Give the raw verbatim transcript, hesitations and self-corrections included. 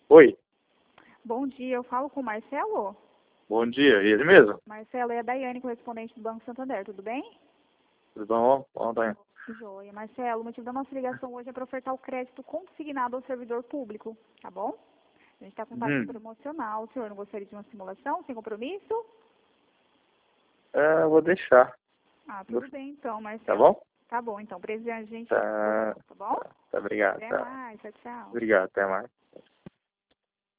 Oi, Bom dia, eu falo com o Marcelo? bom dia, ele mesmo? Marcelo, é a Daiane, correspondente do Banco Santander, tudo bem? Tudo bom? Bom, tá. Joia. Marcelo, o motivo da nossa ligação hoje é para ofertar o crédito consignado ao servidor público, tá bom? A gente está com taxa Hum. promocional, o senhor não gostaria de uma simulação, sem compromisso? É, eu vou deixar, Ah, tudo bem então, tá Marcelo. bom? Tá bom, então, presente, Tá, tá bom? tá, obrigado, Até tá. mais, tchau, tchau. Obrigado, até mais.